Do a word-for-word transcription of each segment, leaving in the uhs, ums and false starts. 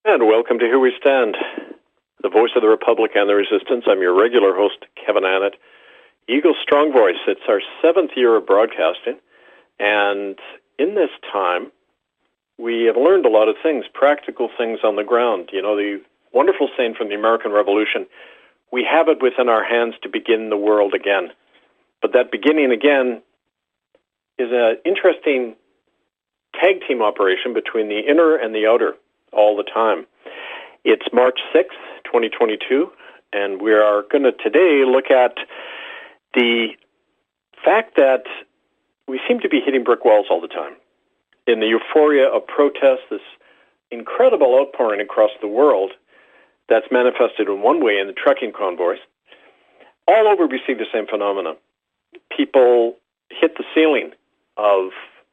And welcome to Here We Stand, the voice of the Republic and the Resistance. I'm your regular host, Kevin Annett, Eagle Strong Voice. It's our seventh year of broadcasting, and in this time, we have learned a lot of things, practical things on the ground. You know, the wonderful saying from the American Revolution, we have it within our hands to begin the world again. But that beginning again is an interesting tag team operation between the inner and the outer all the time. It's March sixth, twenty twenty-two, and we are going to today look at the fact that we seem to be hitting brick walls all the time. In the euphoria of protest, this incredible outpouring across the world that's manifested in one way in the trucking convoys, all over we see the same phenomena. People hit the ceiling of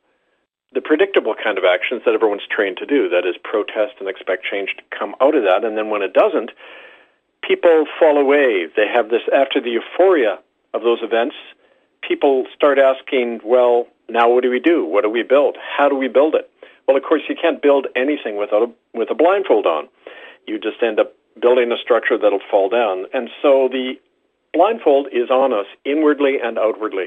the predictable kind of actions that everyone's trained to do, that is protest and expect change to come out of that, and then when it doesn't, people fall away. They have this, after the euphoria of those events, people start asking, well, now what do we do? What do we build? How do we build it? Well, of course, you can't build anything without a, with a blindfold on. You just end up building a structure that'll fall down. And so the blindfold is on us, inwardly and outwardly.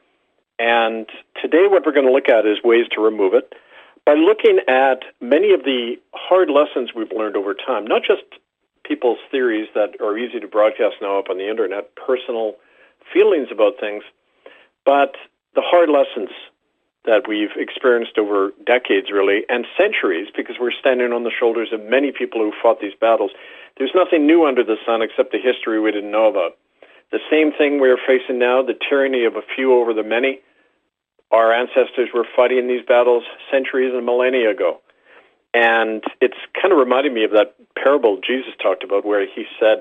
And today what we're going to look at is ways to remove it by looking at many of the hard lessons we've learned over time, not just people's theories that are easy to broadcast now up on the internet, personal feelings about things, but the hard lessons that we've experienced over decades, really, and centuries, because we're standing on the shoulders of many people who fought these battles. There's nothing new under the sun except the history we didn't know about. The same thing we're facing now, the tyranny of a few over the many. Our ancestors were fighting these battles centuries and millennia ago. And it's kind of reminded me of that parable Jesus talked about where he said,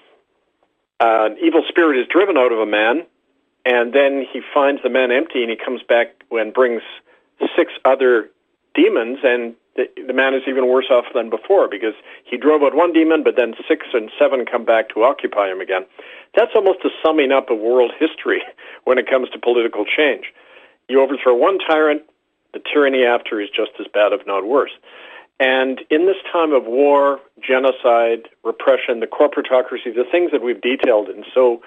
uh, an evil spirit is driven out of a man, and then he finds the man empty, and he comes back and brings six other demons, and the, the man is even worse off than before because he drove out one demon, but then six and seven come back to occupy him again. That's almost a summing up of world history when it comes to political change. You overthrow one tyrant, the tyranny after is just as bad, if not worse. And in this time of war, genocide, repression, the corporatocracy, the things that we've detailed in so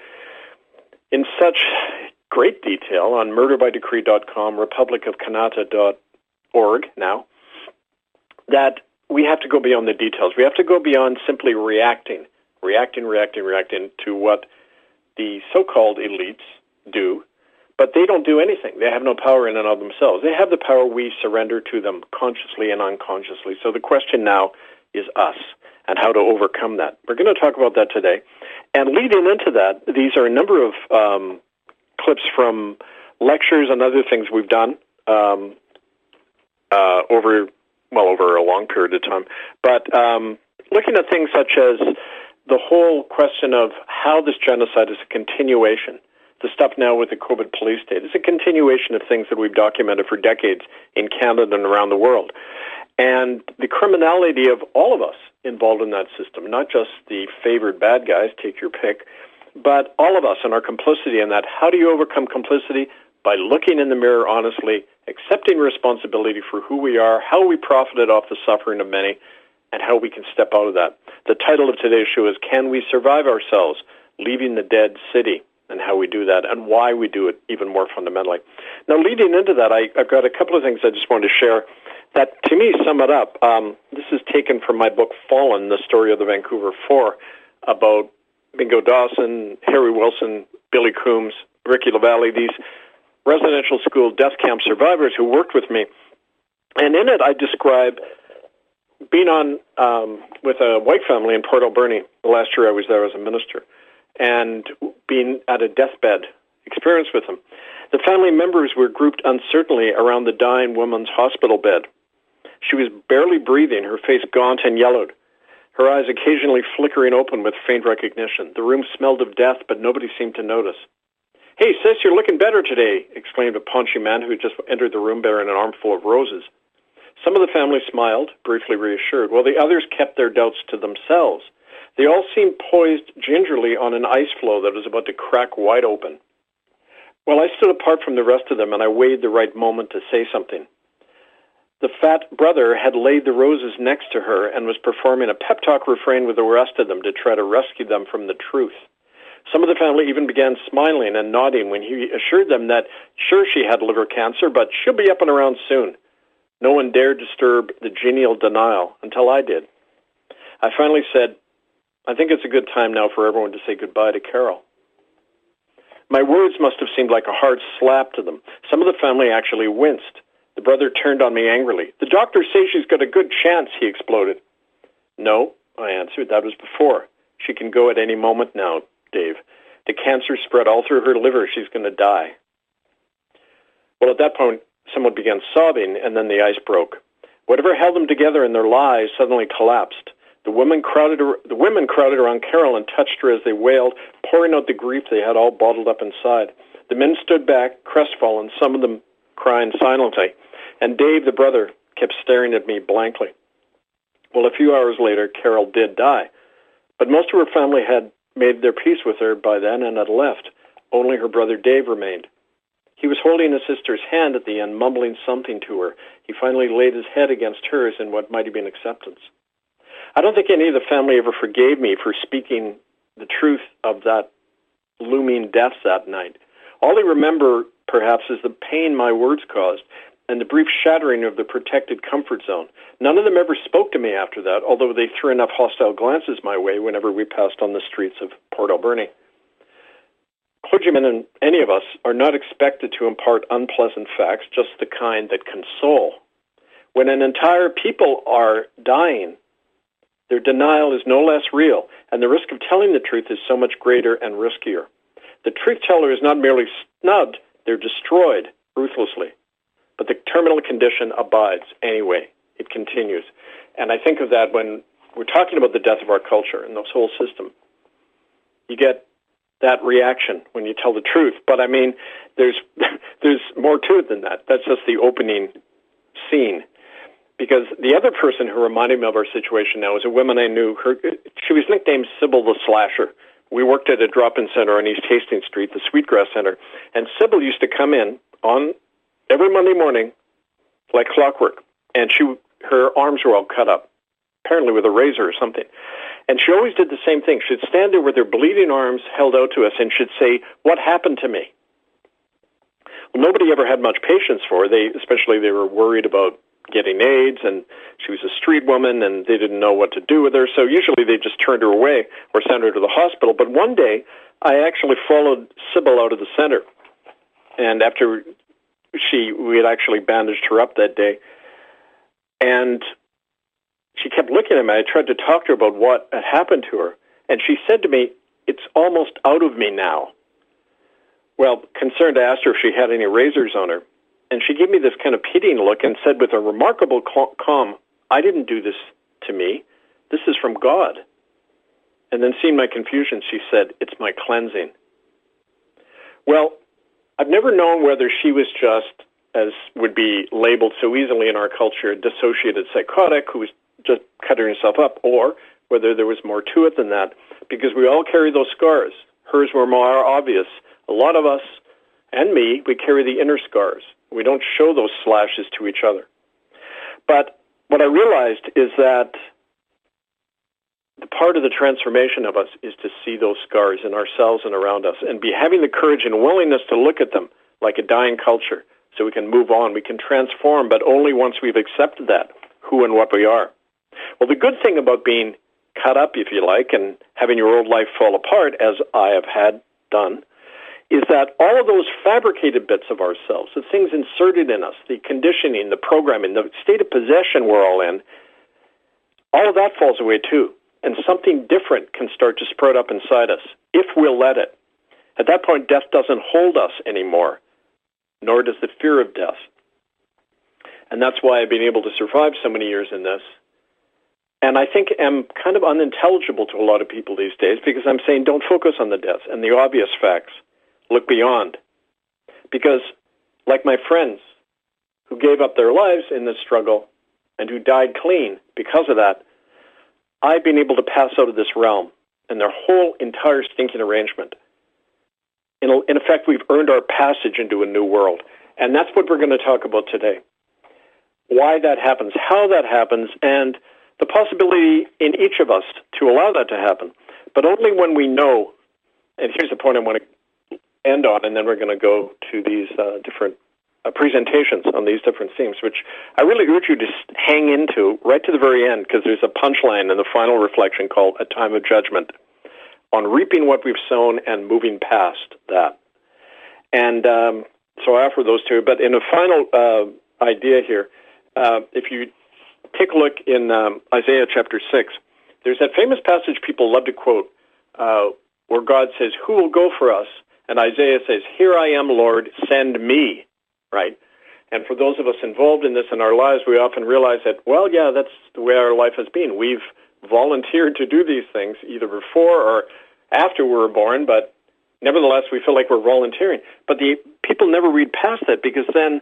in such great detail on murder by decree dot com, republic of kanata dot org now, that we have to go beyond the details. We have to go beyond simply reacting, reacting, reacting, reacting to what the so-called elites do, but they don't do anything. They have no power in and of themselves. They have the power. We surrender to them consciously and unconsciously. So the question now is us and how to overcome that. We're going to talk about that today. And leading into that, these are a number of um, clips from lectures and other things we've done um, uh, over, well, over a long period of time. But um, looking at things such as the whole question of how this genocide is a continuation. The stuff now with the COVID police state is a continuation of things that we've documented for decades in Canada and around the world. And the criminality of all of us involved in that system, not just the favored bad guys, take your pick, but all of us and our complicity in that. How do you overcome complicity? By looking in the mirror honestly, accepting responsibility for who we are, how we profited off the suffering of many, and how we can step out of that. The title of today's show is Can We Survive Ourselves? Leaving the Dead City, and how we do that, and why we do it even more fundamentally. Now, leading into that, I, I've got a couple of things I just wanted to share that, to me, sum it up. Um, this is taken from my book, Fallen, the story of the Vancouver Four, about Bingo Dawson, Harry Wilson, Billy Coombs, Ricky LaValle, these residential school death camp survivors who worked with me. And in it, I describe being on um, with a white family in Port Alberni the last year I was there as a minister, and being at a deathbed experience with them. The family members were grouped uncertainly around the dying woman's hospital bed. She was barely breathing, her face gaunt and yellowed, her eyes occasionally flickering open with faint recognition. The room smelled of death, but nobody seemed to notice. "Hey, sis, you're looking better today," exclaimed a paunchy man who had just entered the room bearing an armful of roses. Some of the family smiled, briefly reassured, while the others kept their doubts to themselves. They all seemed poised gingerly on an ice floe that was about to crack wide open. Well, I stood apart from the rest of them, and I weighed the right moment to say something. the fat brother had laid the roses next to her and was performing a pep talk refrain with the rest of them to try to rescue them from the truth. Some of the family even began smiling and nodding when he assured them that, sure, she had liver cancer, but she'll be up and around soon. No one dared disturb the genial denial until I did. I finally said, I think it's a good time now for everyone to say goodbye to Carol. My words must have seemed like a hard slap to them. Some of the family actually winced. The brother turned on me angrily. The doctors say she's got a good chance, he exploded. No, I answered, that was before. She can go at any moment now, Dave. The cancer spread all through her liver. She's going to die. Well, at that point, someone began sobbing, and then the ice broke. Whatever held them together in their lies suddenly collapsed. The women crowded, the women crowded around Carol and touched her as they wailed, pouring out the grief they had all bottled up inside. The men stood back, crestfallen, some of them crying silently, and Dave, the brother, kept staring at me blankly. Well, a few hours later, Carol did die, but most of her family had made their peace with her by then and had left. Only her brother Dave remained. He was holding his sister's hand at the end, mumbling something to her. He finally laid his head against hers in what might have been acceptance. I don't think any of the family ever forgave me for speaking the truth of that looming death that night. All they remember, perhaps, is the pain my words caused and the brief shattering of the protected comfort zone. None of them ever spoke to me after that, although they threw enough hostile glances my way whenever we passed on the streets of Port Alberni. Clergymen and any of us are not expected to impart unpleasant facts, just the kind that console. When an entire people are dying, their denial is no less real, and the risk of telling the truth is so much greater and riskier. The truth teller is not merely snubbed, they're destroyed ruthlessly. But the terminal condition abides anyway. It continues. And I think of that when we're talking about the death of our culture and this whole system. You get that reaction when you tell the truth. But I mean, there's there's more to it than that. That's just the opening scene. Because the other person who reminded me of our situation now is a woman I knew. Her, she was nicknamed Sybil the Slasher. We worked at a drop-in center on East Hastings Street, the Sweetgrass Center, and Sybil used to come in on every Monday morning like clockwork, and she her arms were all cut up, apparently with a razor or something. And she always did the same thing. She'd stand there with her bleeding arms held out to us, and she'd say, "What happened to me?" Well, nobody ever had much patience for her. They, especially they were worried about getting AIDS, and she was a street woman, and they didn't know what to do with her, so usually they just turned her away or sent her to the hospital. But one day, I actually followed Sybil out of the center, and after she, we had actually bandaged her up that day, and she kept looking at me. I tried to talk to her about what had happened to her, and she said to me, "It's almost out of me now." Well, concerned, I asked her if she had any razors on her, and she gave me this kind of pitying look and said with a remarkable calm, "I didn't do this to me. This is from God." And then seeing my confusion, she said, "It's my cleansing." Well, I've never known whether she was just, as would be labeled so easily in our culture, a dissociated psychotic who was just cutting herself up, or whether there was more to it than that, because we all carry those scars. Hers were more obvious. A lot of us, and me, we carry the inner scars. We don't show those slashes to each other. But what I realized is that the part of the transformation of us is to see those scars in ourselves and around us and be having the courage and willingness to look at them like a dying culture so we can move on. We can transform, but only once we've accepted that, who and what we are. Well, the good thing about being cut up, if you like, and having your old life fall apart, as I have had done, is that all of those fabricated bits of ourselves, the things inserted in us, the conditioning, the programming, the state of possession we're all in, all of that falls away too. And something different can start to sprout up inside us, if we'll let it. At that point, death doesn't hold us anymore, nor does the fear of death. And that's why I've been able to survive so many years in this. And I think I'm kind of unintelligible to a lot of people these days because I'm saying don't focus on the death and the obvious facts. Look beyond. Because, like my friends who gave up their lives in this struggle and who died clean because of that, I've been able to pass out of this realm and their whole entire stinking arrangement. In, in effect, we've earned our passage into a new world. And that's what we're going to talk about today. why that happens, how that happens, and the possibility in each of us to allow that to happen. But only when we know, and here's the point I want to end on, and then we're going to go to these uh, different uh, presentations on these different themes, which I really urge you to hang into right to the very end, because there's a punchline in the final reflection called A Time of Judgment, on reaping what we've sown and moving past that. And um, so I offer those two. But in a final uh, idea here, uh, if you take a look in um, Isaiah chapter six, there's that famous passage people love to quote, uh, where God says, "Who will go for us?" And Isaiah says, "Here I am, Lord, send me," right? And for those of us involved in this in our lives, we often realize that, well, yeah, that's the way our life has been. We've volunteered to do these things either before or after we were born, but nevertheless, we feel like we're volunteering. But the people never read past that, because then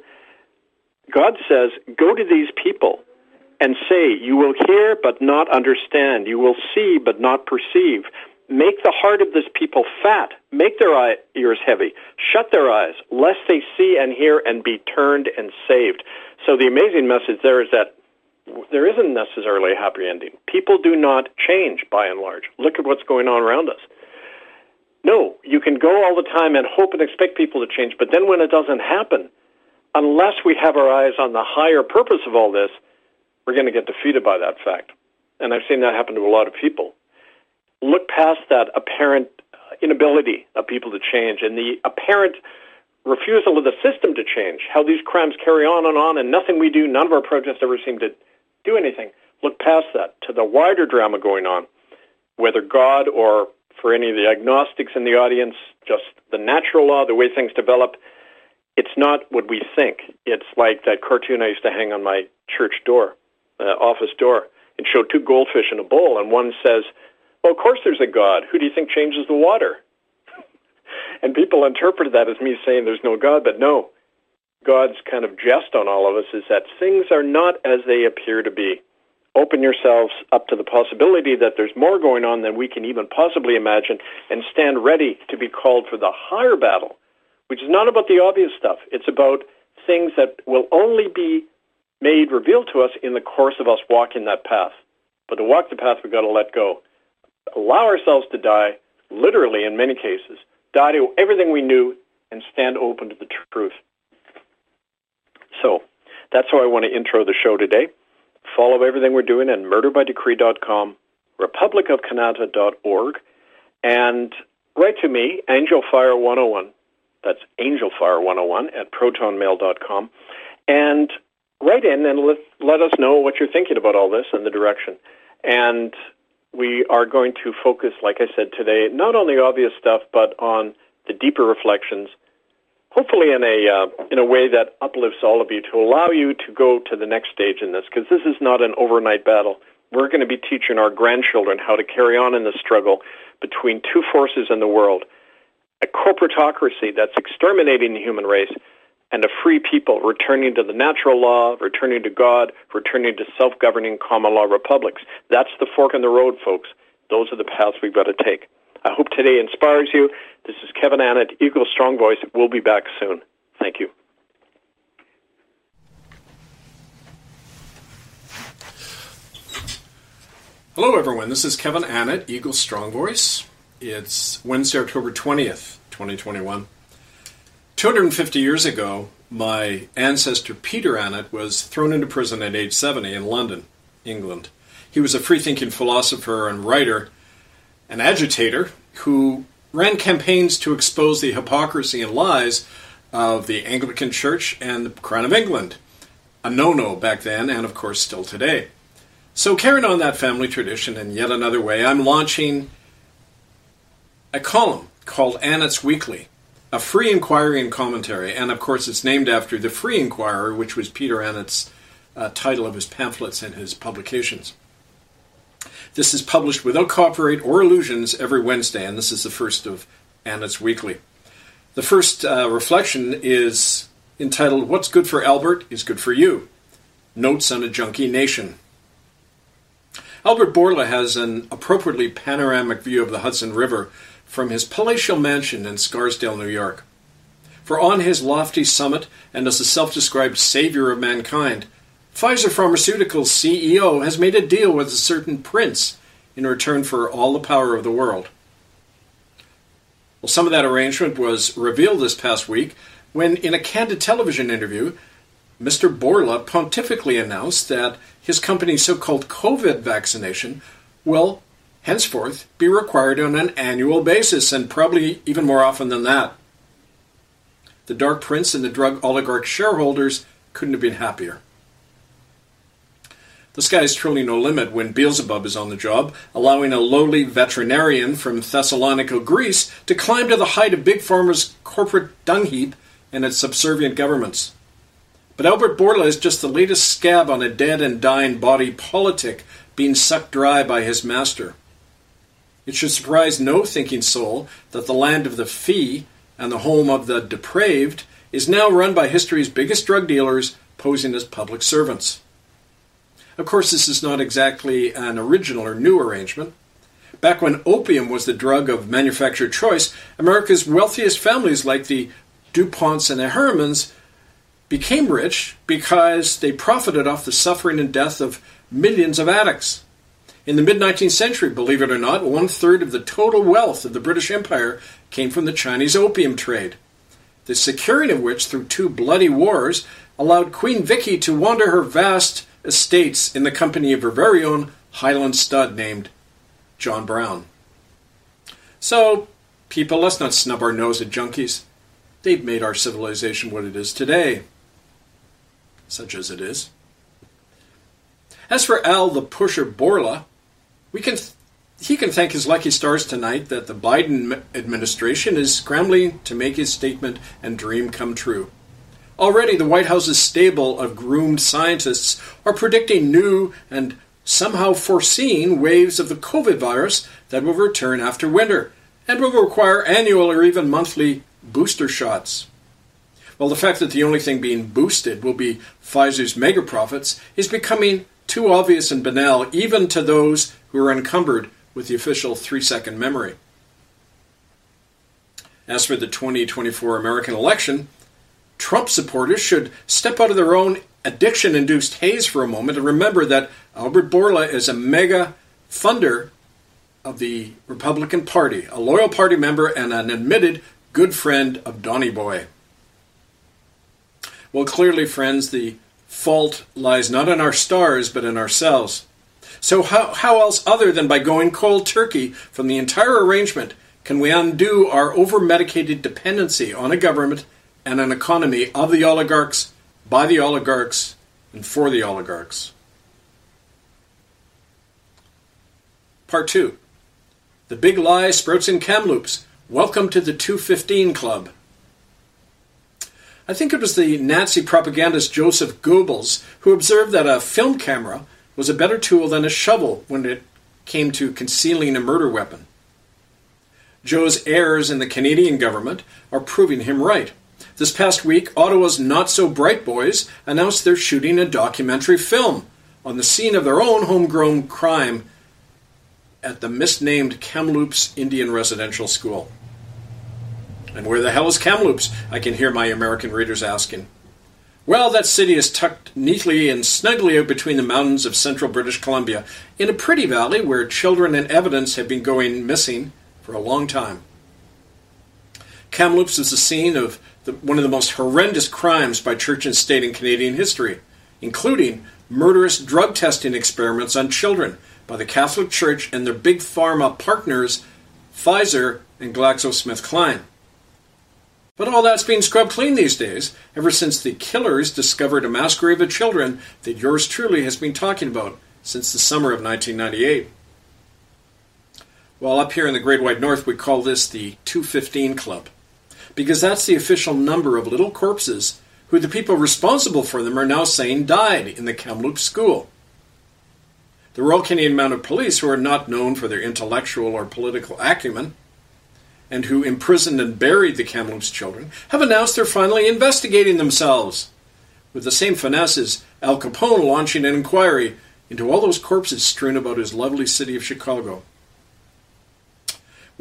God says, go to these people and say, you will hear but not understand. You will see but not perceive. Make the heart of this people fat. Make their eye, ears heavy. Shut their eyes, lest they see and hear and be turned and saved. So the amazing message there is that there isn't necessarily a happy ending. People do not change, by and large. Look at what's going on around us. No, you can go all the time and hope and expect people to change, but then when it doesn't happen, unless we have our eyes on the higher purpose of all this, we're going to get defeated by that fact. And I've seen that happen to a lot of people. Look past that apparent inability of people to change and the apparent refusal of the system to change, how these crimes carry on and on, and nothing we do, none of our protests ever seem to do anything. Look past that to the wider drama going on, whether God or, for any of the agnostics in the audience, just the natural law, the way things develop. It's not what we think. It's like that cartoon I used to hang on my church door, uh, office door. It showed two goldfish in a bowl, and one says, well, of course there's a God. Who do you think changes the water? And people interpreted that as me saying there's no God, but no. God's kind of jest on all of us is that things are not as they appear to be. Open yourselves up to the possibility that there's more going on than we can even possibly imagine, and stand ready to be called for the higher battle, which is not about the obvious stuff. It's about things that will only be made revealed to us in the course of us walking that path. But to walk the path, we've got to let go. Allow ourselves to die, literally in many cases, die to everything we knew, and stand open to the truth. So that's how I want to intro the show today. Follow everything we're doing at murder by decree dot com, republic of kanata dot org, and write to me, angelfire one oh one. That's angelfire one oh one at proton mail dot com. And write in and let, let us know what you're thinking about all this and the direction. And we are going to focus, like I said today, not on the obvious stuff, but on the deeper reflections, hopefully in a uh, in a way that uplifts all of you, to allow you to go to the next stage in this, because this is not an overnight battle. We're going to be teaching our grandchildren how to carry on in the struggle between two forces in the world, a corporatocracy that's exterminating the human race, and a free people returning to the natural law, returning to God, returning to self-governing common law republics. That's the fork in the road, folks. Those are the paths we've got to take. I hope today inspires you. This is Kevin Annett, Eagle Strong Voice. We'll be back soon. Thank you. Hello, everyone. This is Kevin Annett, Eagle Strong Voice. It's Wednesday, October twentieth, twenty twenty-one. two hundred fifty years ago, my ancestor Peter Annett was thrown into prison at age seventy in London, England. He was a free-thinking philosopher and writer, an agitator who ran campaigns to expose the hypocrisy and lies of the Anglican Church and the Crown of England, a no-no back then and, of course, still today. So carrying on that family tradition in yet another way, I'm launching a column called Annett's Weekly, a free inquiry and commentary, and of course it's named after the Free Inquirer, which was Peter Annett's uh, title of his pamphlets and his publications. This is published without copyright or illusions every Wednesday, and this is the first of Annett's Weekly. The first uh, reflection is entitled, What's Good for Albert is Good for You. Notes on a Junkie Nation. Albert Bourla has an appropriately panoramic view of the Hudson River from his palatial mansion in Scarsdale, New York. For on his lofty summit, and as the self-described savior of mankind, Pfizer Pharmaceuticals C E O has made a deal with a certain prince in return for all the power of the world. Well, some of that arrangement was revealed this past week when, in a candid television interview, Mister Bourla pontifically announced that his company's so-called COVID vaccination will henceforth be required on an annual basis, and probably even more often than that. The Dark Prince and the drug oligarch shareholders couldn't have been happier. The sky is truly no limit when Beelzebub is on the job, allowing a lowly veterinarian from Thessalonica, Greece, to climb to the height of Big Pharma's corporate dung heap and its subservient governments. But Albert Bourla is just the latest scab on a dead and dying body politic being sucked dry by his master. It should surprise no thinking soul that the land of the fee and the home of the depraved is now run by history's biggest drug dealers posing as public servants. Of course, this is not exactly an original or new arrangement. Back when opium was the drug of manufacturer choice, America's wealthiest families like the DuPonts and the Harrimans became rich because they profited off the suffering and death of millions of addicts. In the mid-nineteenth century, believe it or not, one-third of the total wealth of the British Empire came from the Chinese opium trade, the securing of which, through two bloody wars, allowed Queen Vicky to wander her vast estates in the company of her very own Highland stud named John Brown. So, people, let's not snub our nose at junkies. They've made our civilization what it is today, such as it is. As for Al the Pusher Bourla, we can th- he can thank his lucky stars tonight that the Biden administration is scrambling to make his statement and dream come true. Already, the White House's stable of groomed scientists are predicting new and somehow foreseen waves of the COVID virus that will return after winter and will require annual or even monthly booster shots. Well, the fact that the only thing being boosted will be Pfizer's mega profits is becoming too obvious and banal even to those who are encumbered with the official three-second memory. As for the twenty twenty-four American election, Trump supporters should step out of their own addiction-induced haze for a moment and remember that Albert Bourla is a mega funder of the Republican Party, a loyal party member and an admitted good friend of Donny Boy. Well, clearly, friends, the fault lies not in our stars but in ourselves. So how, how else other than by going cold turkey from the entire arrangement can we undo our over-medicated dependency on a government and an economy of the oligarchs, by the oligarchs, and for the oligarchs? Part two. The Big Lie Sprouts in Kamloops. Welcome to the two fifteen Club. I think it was the Nazi propagandist Joseph Goebbels who observed that a film camera was a better tool than a shovel when it came to concealing a murder weapon. Joe's heirs in the Canadian government are proving him right. This past week, Ottawa's not-so-bright boys announced they're shooting a documentary film on the scene of their own homegrown crime at the misnamed Kamloops Indian Residential School. And where the hell is Kamloops? I can hear my American readers asking. Well, that city is tucked neatly and snugly out between the mountains of central British Columbia in a pretty valley where children and evidence have been going missing for a long time. Kamloops is the scene of the, one of the most horrendous crimes by church and state in Canadian history, including murderous drug testing experiments on children by the Catholic Church and their big pharma partners, Pfizer and GlaxoSmithKline. But all that's being scrubbed clean these days, ever since the killers discovered a mass grave of children that yours truly has been talking about since the summer of nineteen ninety-eight. Well, up here in the Great White North, we call this the two fifteen Club, because that's the official number of little corpses who the people responsible for them are now saying died in the Kamloops school. The Royal Canadian Mounted Police, who are not known for their intellectual or political acumen, and who imprisoned and buried the Kamloops children, have announced they're finally investigating themselves, with the same finesse as Al Capone launching an inquiry into all those corpses strewn about his lovely city of Chicago.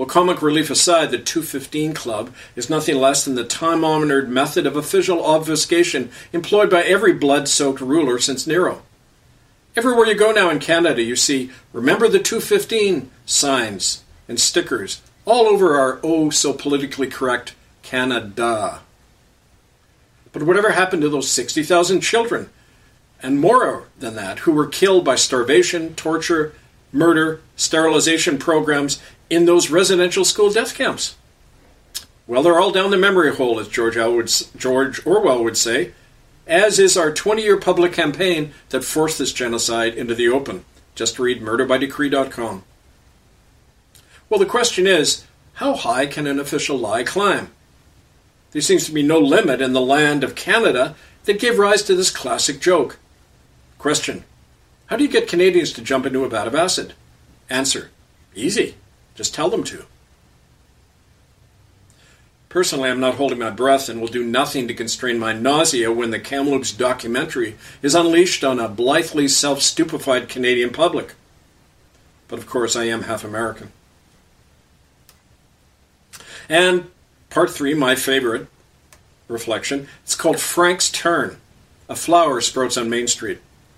Well, comic relief aside, the two fifteen Club is nothing less than the time-honored method of official obfuscation employed by every blood-soaked ruler since Nero. Everywhere you go now in Canada, you see "Remember the two fifteen" signs and stickers all over our oh-so-politically correct Canada. But whatever happened to those sixty thousand children, and more than that, who were killed by starvation, torture, murder, sterilization programs in those residential school death camps? Well, they're all down the memory hole, as George Orwell would say, as is our twenty-year public campaign that forced this genocide into the open. Just read murder by decree dot com. Well, the question is, how high can an official lie climb? There seems to be no limit in the land of Canada that gave rise to this classic joke. Question: how do you get Canadians to jump into a vat of acid? Answer: easy. Just tell them to. Personally, I'm not holding my breath and will do nothing to constrain my nausea when the Kamloops documentary is unleashed on a blithely self-stupefied Canadian public. But of course, I am half American. And part three, my favorite reflection, it's called Frank's Turn. A flower sprouts on Main Street.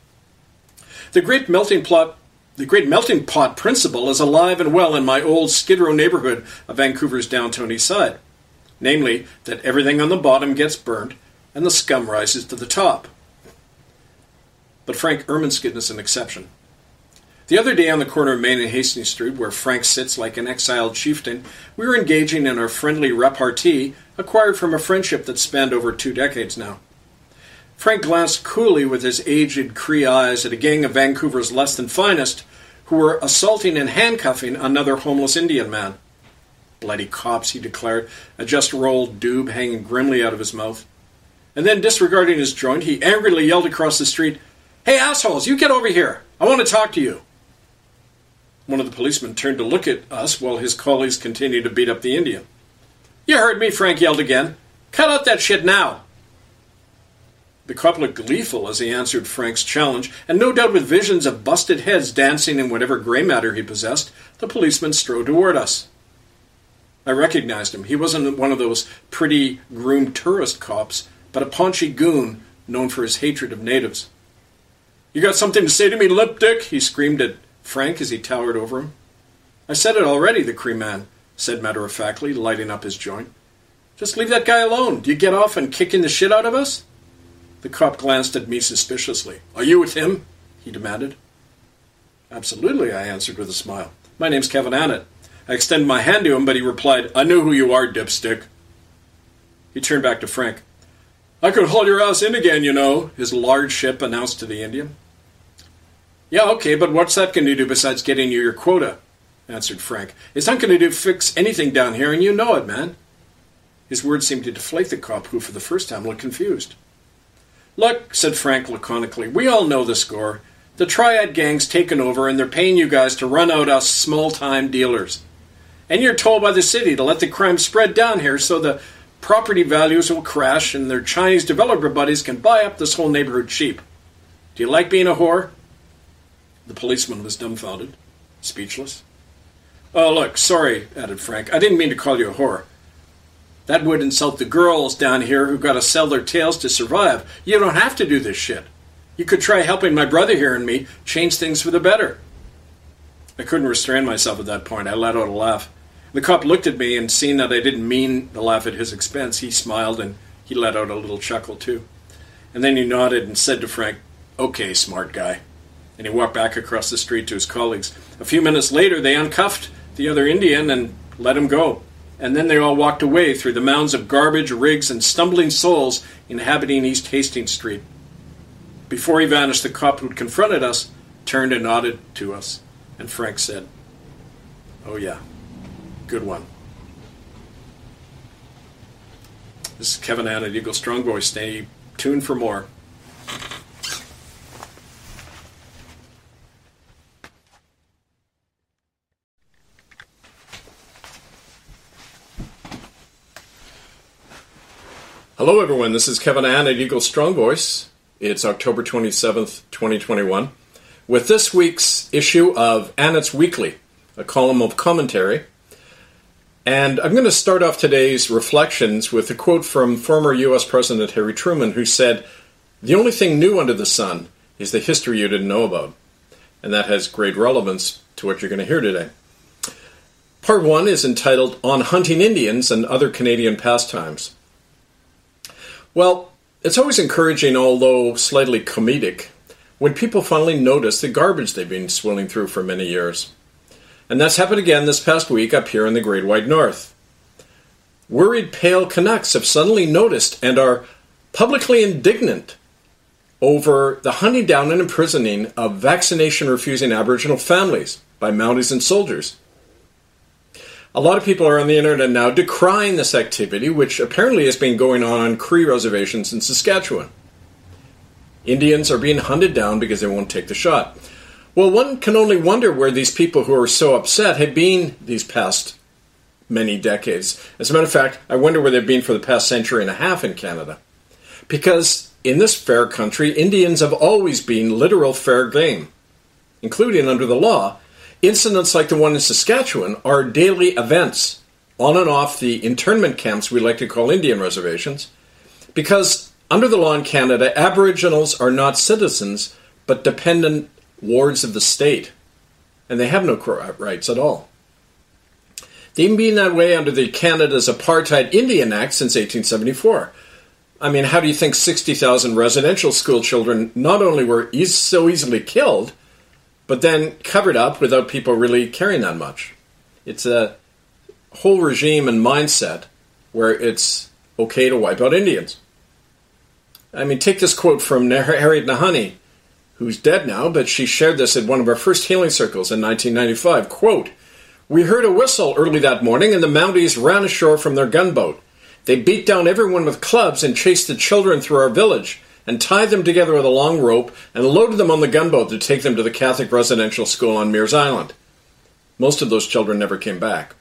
The great melting pot, the great melting pot principle is alive and well in my old Skid Row neighborhood of Vancouver's downtown east side. Namely, that everything on the bottom gets burnt and the scum rises to the top. But Frank Erminskid is an exception. The other day on the corner of Main and Hastings Street, where Frank sits like an exiled chieftain, we were engaging in our friendly repartee acquired from a friendship that spanned over two decades now. Frank glanced coolly with his aged Cree eyes at a gang of Vancouver's less than finest who were assaulting and handcuffing another homeless Indian man. Bloody cops, he declared, a just rolled doob hanging grimly out of his mouth. And then, disregarding his joint, he angrily yelled across the street, "Hey, assholes, you get over here! I want to talk to you!" One of the policemen turned to look at us while his colleagues continued to beat up the Indian. "You heard me," Frank yelled again. "Cut out that shit now!" The cop looked gleeful as he answered Frank's challenge, and no doubt with visions of busted heads dancing in whatever gray matter he possessed, the policeman strode toward us. I recognized him. He wasn't one of those pretty, groomed tourist cops, but a paunchy goon known for his hatred of natives. "You got something to say to me, lip dick?" he screamed at Frank as he towered over him. "I said it already," the Cree man said matter-of-factly, lighting up his joint. "Just leave that guy alone. Do you get off on kicking the shit out of us?" The cop glanced at me suspiciously. "Are you with him?" he demanded. "Absolutely," I answered with a smile. "My name's Kevin Annett." I extended my hand to him, but he replied, "I know who you are, dipstick." He turned back to Frank. "I could haul your ass in again, you know," his large ship announced to the Indian. "Yeah, okay, but what's that going to do besides getting you your quota?" answered Frank. "It's not going to do fix anything down here, and you know it, man." His words seemed to deflate the cop, who for the first time looked confused. "Look," said Frank laconically, "we all know the score. The Triad gang's taken over, and they're paying you guys to run out us small-time dealers. And you're told by the city to let the crime spread down here so the property values will crash and their Chinese developer buddies can buy up this whole neighborhood cheap. Do you like being a whore?" The policeman was dumbfounded, speechless. "Oh, look, sorry," added Frank. "I didn't mean to call you a whore. That would insult the girls down here who got to sell their tails to survive. You don't have to do this shit. You could try helping my brother here and me change things for the better." I couldn't restrain myself at that point. I let out a laugh. The cop looked at me, and seeing that I didn't mean to laugh at his expense, he smiled and he let out a little chuckle too. And then he nodded and said to Frank, "Okay, smart guy." And he walked back across the street to his colleagues. A few minutes later, they uncuffed the other Indian and let him go. And then they all walked away through the mounds of garbage, rigs, and stumbling souls inhabiting East Hastings Street. Before he vanished, the cop who'd confronted us turned and nodded to us, and Frank said, "Oh yeah, good one." This is Kevin Annett, Eagle Strong Voice. Stay tuned for more. Hello everyone, this is Kevin Annett, Eagle Strong Voice. It's October twenty-seventh, twenty twenty-one, with this week's issue of Annett's Weekly, a column of commentary And I'm going to start off today's reflections with a quote from former U S President Harry Truman, who said, "The only thing new under the sun is the history you didn't know about." And that has great relevance to what you're going to hear today. Part one is entitled On Hunting Indians and Other Canadian Pastimes. Well, it's always encouraging, although slightly comedic, when people finally notice the garbage they've been swilling through for many years. And that's happened again this past week up here in the Great White North. Worried Pale Canucks have suddenly noticed and are publicly indignant over the hunting down and imprisoning of vaccination-refusing Aboriginal families by Mounties and soldiers. A lot of people are on the internet now decrying this activity, which apparently has been going on on Cree reservations in Saskatchewan. Indians are being hunted down because they won't take the shot. Well, one can only wonder where these people who are so upset have been these past many decades. As a matter of fact, I wonder where they've been for the past century and a half in Canada. Because in this fair country, Indians have always been literal fair game, including under the law. Incidents like the one in Saskatchewan are daily events on and off the internment camps we like to call Indian reservations, because under the law in Canada, Aboriginals are not citizens, but dependent wards of the state, and they have no rights at all. They've even been that way under the Canada's Apartheid Indian Act since eighteen seventy-four. I mean, how do you think sixty thousand residential school children not only were e- so easily killed, but then covered up without people really caring that much? It's a whole regime and mindset where it's okay to wipe out Indians. I mean, take this quote from Harriet Nahanni, who's dead now, but she shared this at one of our first healing circles in nineteen ninety-five. Quote, "We heard a whistle early that morning and the Mounties ran ashore from their gunboat. They beat down everyone with clubs and chased the children through our village and tied them together with a long rope and loaded them on the gunboat to take them to the Catholic residential school on Mears Island. Most of those children never came back."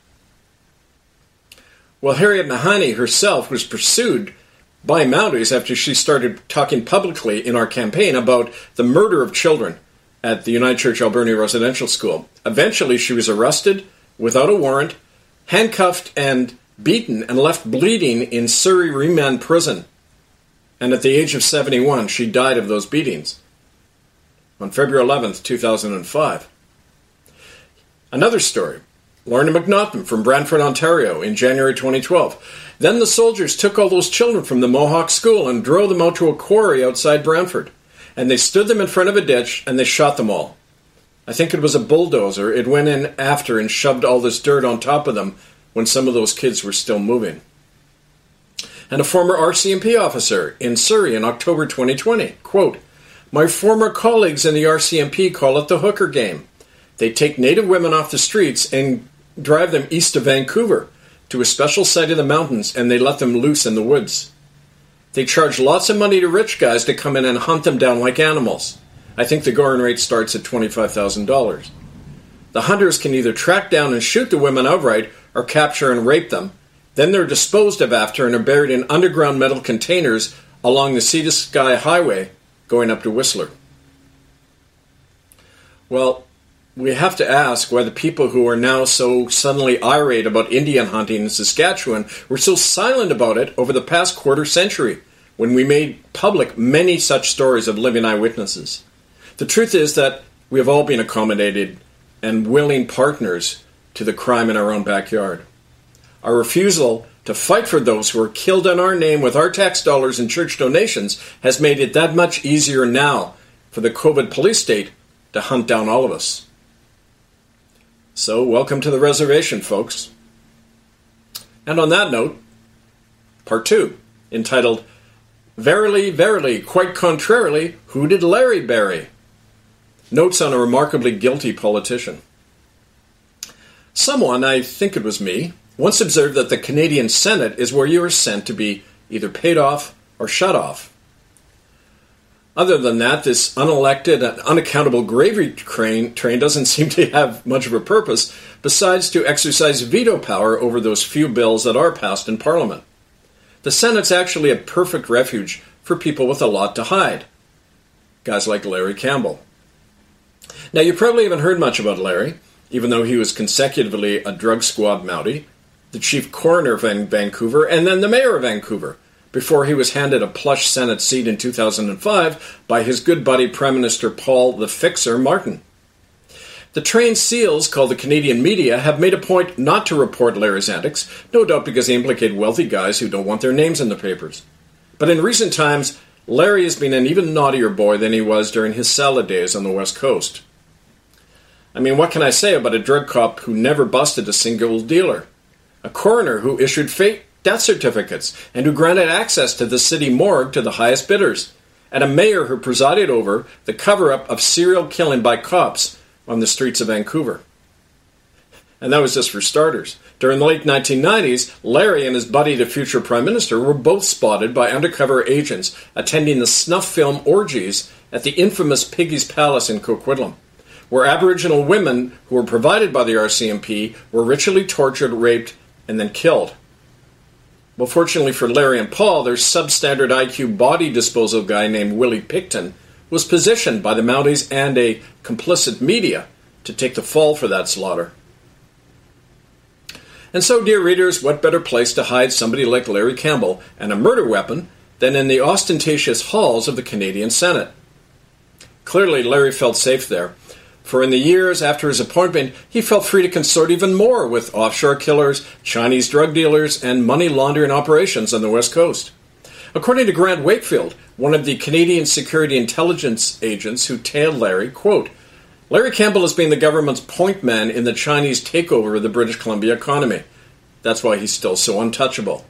Well, Harriet Nahanni herself was pursued by Mounties after she started talking publicly in our campaign about the murder of children at the United Church Alberni Residential School. Eventually, she was arrested without a warrant, handcuffed and beaten, and left bleeding in Surrey Remand Prison. And at the age of seventy-one, she died of those beatings on February eleventh, two thousand five. Another story. Lorna McNaughton from Brantford, Ontario, in January twenty twelve. Then the soldiers took all those children from the Mohawk school and drove them out to a quarry outside Brantford. And they stood them in front of a ditch and they shot them all. I think it was a bulldozer. It went in after and shoved all this dirt on top of them when some of those kids were still moving. And a former R C M P officer in Surrey in October twenty twenty. Quote, "My former colleagues in the R C M P call it the hooker game. They take Native women off the streets and drive them east of Vancouver to a special site in the mountains, and they let them loose in the woods. They charge lots of money to rich guys to come in and hunt them down like animals. I think the going rate starts at twenty-five thousand dollars. The hunters can either track down and shoot the women outright or capture and rape them. Then they're disposed of after and are buried in underground metal containers along the Sea to Sky Highway going up to Whistler." Well, we have to ask why the people who are now so suddenly irate about Indian hunting in Saskatchewan were so silent about it over the past quarter century, when we made public many such stories of living eyewitnesses. The truth is that we have all been accommodated and willing partners to the crime in our own backyard. Our refusal to fight for those who are killed in our name with our tax dollars and church donations has made it that much easier now for the COVID police state to hunt down all of us. So, welcome to the reservation, folks. And on that note, part two, entitled, "Verily, Verily, Quite Contrarily, Who Did Larry Bury?" Notes on a remarkably guilty politician. Someone, I think it was me, once observed that the Canadian Senate is where you are sent to be either paid off or shut off. Other than that, this unelected and unaccountable gravy train, train doesn't seem to have much of a purpose besides to exercise veto power over those few bills that are passed in Parliament. The Senate's actually a perfect refuge for people with a lot to hide. Guys like Larry Campbell. Now, you probably haven't heard much about Larry, even though he was consecutively a drug squad Mountie, the chief coroner of Vancouver, and then the mayor of Vancouver, before he was handed a plush Senate seat in two thousand five by his good buddy Prime Minister Paul the Fixer Martin. The trained seals, called the Canadian media, have made a point not to report Larry's antics, no doubt because they implicate wealthy guys who don't want their names in the papers. But in recent times, Larry has been an even naughtier boy than he was during his salad days on the West Coast. I mean, what can I say about a drug cop who never busted a single dealer? A coroner who issued fake death certificates and who granted access to the city morgue to the highest bidders, and a mayor who presided over the cover-up of serial killing by cops on the streets of Vancouver. And that was just for starters. During the late nineteen nineties, Larry and his buddy, the future Prime Minister, were both spotted by undercover agents attending the snuff film orgies at the infamous Piggy's Palace in Coquitlam, where Aboriginal women who were provided by the R C M P were ritually tortured, raped, and then killed. Well, fortunately for Larry and Paul, their substandard I Q body disposal guy named Willie Picton was positioned by the Mounties and a complicit media to take the fall for that slaughter. And so, dear readers, what better place to hide somebody like Larry Campbell and a murder weapon than in the ostentatious halls of the Canadian Senate? Clearly, Larry felt safe there, for in the years after his appointment, he felt free to consort even more with offshore killers, Chinese drug dealers, and money laundering operations on the West Coast. According to Grant Wakefield, one of the Canadian security intelligence agents who tailed Larry, quote, Larry Campbell has been the government's point man in the Chinese takeover of the British Columbia economy. That's why he's still so untouchable.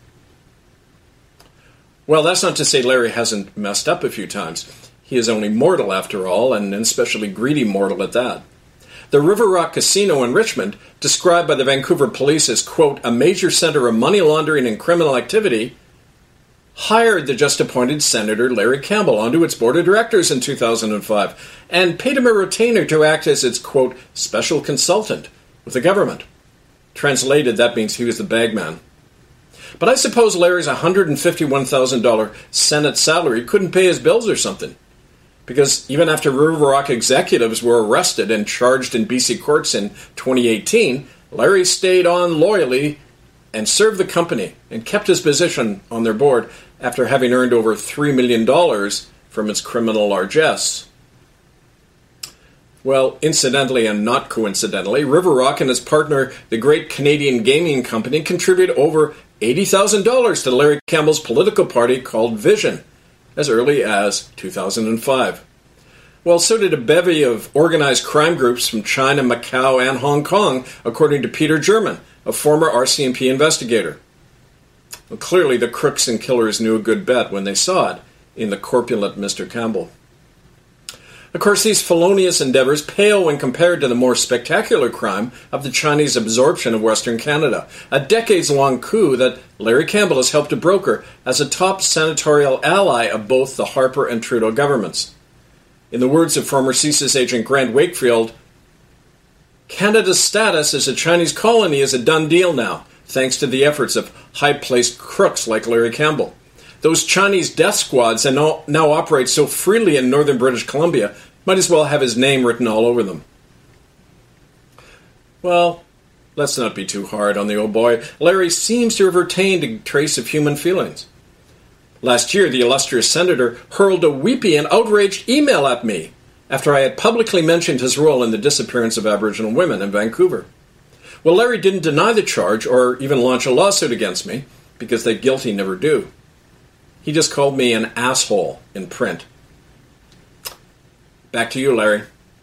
Well, that's not to say Larry hasn't messed up a few times. He is only mortal after all, and an especially greedy mortal at that. The River Rock Casino in Richmond, described by the Vancouver police as, quote, a major center of money laundering and criminal activity, hired the just-appointed Senator Larry Campbell onto its board of directors in two thousand five and paid him a retainer to act as its, quote, special consultant with the government. Translated, that means he was the bagman. But I suppose Larry's one hundred fifty-one thousand dollars Senate salary couldn't pay his bills or something. Because even after River Rock executives were arrested and charged in B C courts in twenty eighteen, Larry stayed on loyally and served the company and kept his position on their board after having earned over three million dollars from its criminal largesse. Well, incidentally and not coincidentally, River Rock and his partner, the Great Canadian Gaming Company, contributed over eighty thousand dollars to Larry Campbell's political party called Vision, as early as two thousand five. Well, so did a bevy of organized crime groups from China, Macau, and Hong Kong, according to Peter German, a former R C M P investigator. Well, clearly, the crooks and killers knew a good bet when they saw it in the corpulent Mister Campbell. Of course, these felonious endeavors pale when compared to the more spectacular crime of the Chinese absorption of Western Canada, a decades-long coup that Larry Campbell has helped to broker as a top senatorial ally of both the Harper and Trudeau governments. In the words of former C S I S agent Grant Wakefield, Canada's status as a Chinese colony is a done deal now, thanks to the efforts of high-placed crooks like Larry Campbell. Those Chinese death squads that now, now operate so freely in northern British Columbia might as well have his name written all over them. Well, let's not be too hard on the old boy. Larry seems to have retained a trace of human feelings. Last year, the illustrious senator hurled a weepy and outraged email at me after I had publicly mentioned his role in the disappearance of Aboriginal women in Vancouver. Well, Larry didn't deny the charge or even launch a lawsuit against me, because the guilty never do. He just called me an asshole in print. Back to you, Larry.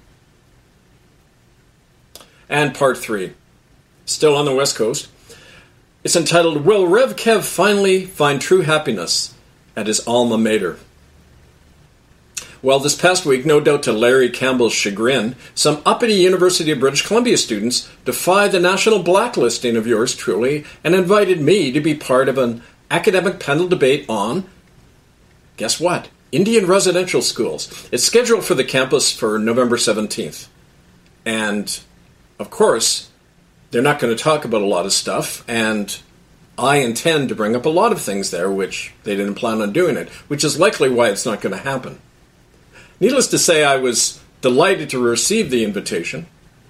And part three. Still on the West Coast. It's entitled, Will Rev Kev Finally Find True Happiness at His Alma Mater? Well, this past week, no doubt to Larry Campbell's chagrin, some uppity University of British Columbia students defied the national blacklisting of yours truly and invited me to be part of an academic panel debate on, guess what, Indian residential schools. It's scheduled for the campus for November seventeenth. And, of course, they're not going to talk about a lot of stuff, and I intend to bring up a lot of things there which they didn't plan on doing it, which is likely why it's not going to happen. Needless to say, I was delighted to receive the invitation.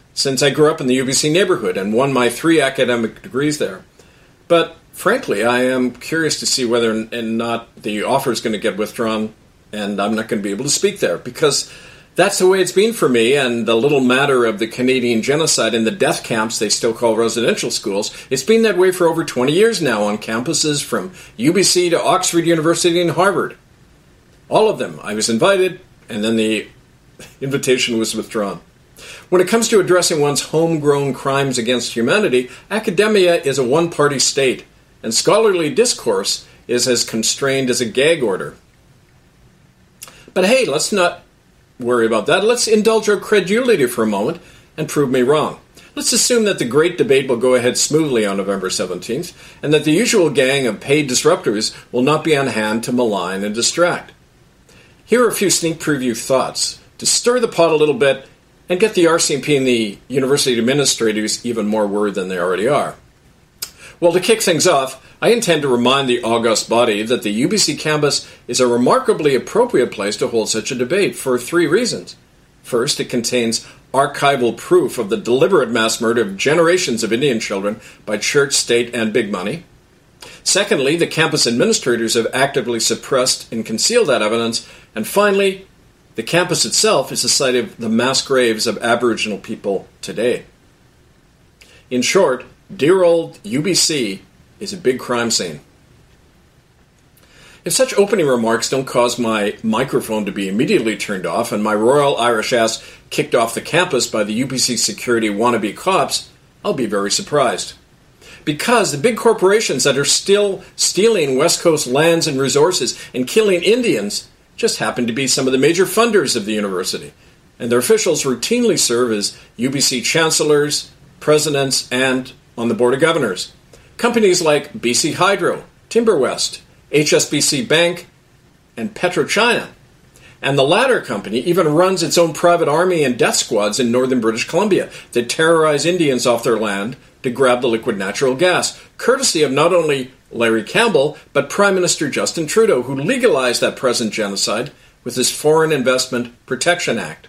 since I grew up in the U B C neighborhood and won my three academic degrees there. But frankly, I am curious to see whether or not the offer is going to get withdrawn and I'm not going to be able to speak there, because that's the way it's been for me, and the little matter of the Canadian genocide in the death camps they still call residential schools, it's been that way for over twenty years now on campuses from U B C to Oxford University and Harvard. All of them. I was invited, and then the invitation was withdrawn. When it comes to addressing one's homegrown crimes against humanity, academia is a one-party state, and scholarly discourse is as constrained as a gag order. But hey, let's not worry about that. Let's indulge our credulity for a moment and prove me wrong. Let's assume that the great debate will go ahead smoothly on November seventeenth, and that the usual gang of paid disruptors will not be on hand to malign and distract. Here are a few sneak preview thoughts to stir the pot a little bit and get the R C M P and the university administrators even more worried than they already are. Well, to kick things off, I intend to remind the august body that the U B C campus is a remarkably appropriate place to hold such a debate for three reasons. First, it contains archival proof of the deliberate mass murder of generations of Indian children by church, state, and big money. Secondly, the campus administrators have actively suppressed and concealed that evidence. And finally, the campus itself is the site of the mass graves of Aboriginal people today. In short, dear old U B C is a big crime scene. If such opening remarks don't cause my microphone to be immediately turned off and my Royal Irish ass kicked off the campus by the U B C security wannabe cops, I'll be very surprised. Because the big corporations that are still stealing West Coast lands and resources and killing Indians just happen to be some of the major funders of the university, and their officials routinely serve as U B C chancellors, presidents, and on the board of governors. Companies like B C Hydro, Timberwest, H S B C Bank, and PetroChina. And the latter company even runs its own private army and death squads in northern British Columbia that terrorize Indians off their land to grab the liquid natural gas, courtesy of not only Larry Campbell, but Prime Minister Justin Trudeau, who legalized that present genocide with his Foreign Investment Protection Act.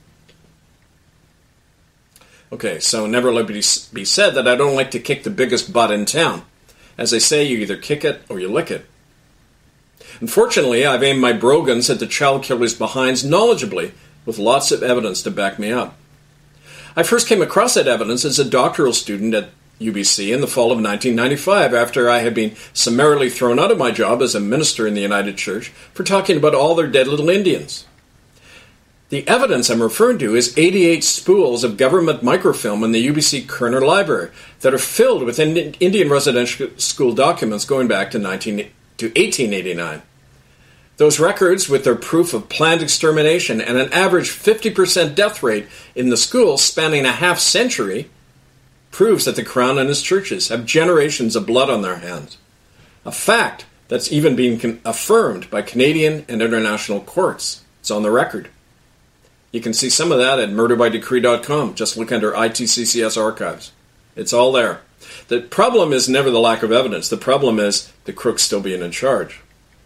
Okay, so never let it be said that I don't like to kick the biggest butt in town. As they say, you either kick it or you lick it. Unfortunately, I've aimed my brogans at the child killers' behinds knowledgeably, with lots of evidence to back me up. I first came across that evidence as a doctoral student at U B C in the fall of nineteen ninety-five, after I had been summarily thrown out of my job as a minister in the United Church for talking about all their dead little Indians. The evidence I'm referring to is eighty-eight spools of government microfilm in the U B C Kerner Library that are filled with Indian residential school documents going back to, nineteen, to eighteen eighty-nine. Those records, with their proof of planned extermination and an average fifty percent death rate in the schools spanning a half century, proves that the Crown and his churches have generations of blood on their hands. A fact that's even been affirmed by Canadian and international courts. It's on the record. You can see some of that at murder by decree dot com. Just look under I T C C S archives. It's all there. The problem is never the lack of evidence. The problem is the crooks still being in charge.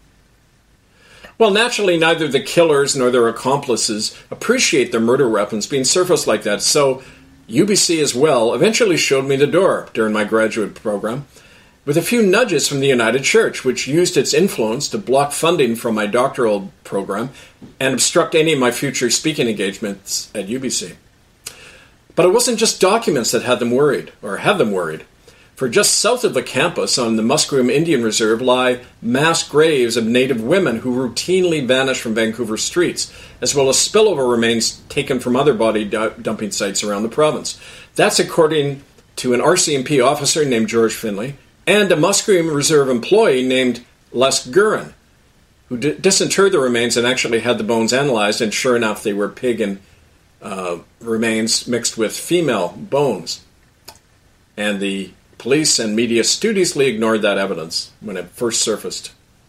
Well, naturally, neither the killers nor their accomplices appreciate their murder weapons being surfaced like that, so U B C as well eventually showed me the door during my graduate program, with a few nudges from the United Church, which used its influence to block funding from my doctoral program and obstruct any of my future speaking engagements at U B C. But it wasn't just documents that had them worried, or had them worried. For just south of the campus on the Musqueam Indian Reserve lie mass graves of Native women who routinely vanish from Vancouver streets, as well as spillover remains taken from other body d- dumping sites around the province. That's according to an R C M P officer named George Finley and a Musqueam Reserve employee named Les Gurin, who d- disinterred the remains and actually had the bones analyzed, and sure enough, they were pig and uh, remains mixed with female bones. And the police and media studiously ignored that evidence when it first surfaced.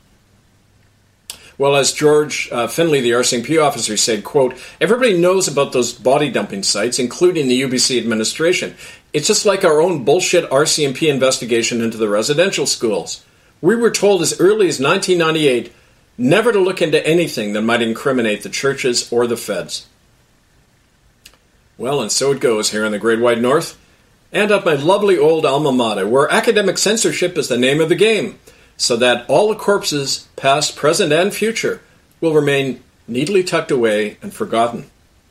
Well, as George uh, Finley, the R C M P officer, said, quote, "Everybody knows about those body dumping sites, including the U B C administration. It's just like our own bullshit R C M P investigation into the residential schools. We were told as early as nineteen ninety-eight never to look into anything that might incriminate the churches or the feds." Well, and so it goes here in the Great White North, and at my lovely old alma mater, where academic censorship is the name of the game, so that all the corpses, past, present, and future, will remain neatly tucked away and forgotten.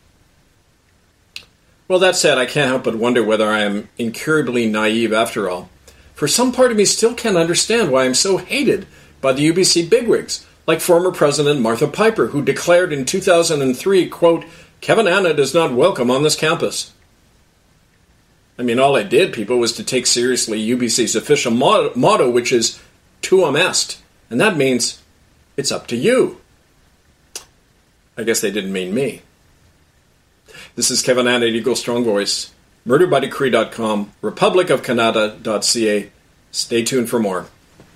Well, that said, I can't help but wonder whether I am incurably naive after all. For some part of me still can't understand why I'm so hated by the U B C bigwigs, like former President Martha Piper, who declared in two thousand three, quote, "Kevin Annett is not welcome on this campus." I mean, all I did, people, was to take seriously U B C's official motto, motto which is tuum est, and that means it's up to you. I guess they didn't mean me. This is Kevin Annett, Eagle Strong Voice, murder by decree dot com, republic of canada dot c a. Stay tuned for more.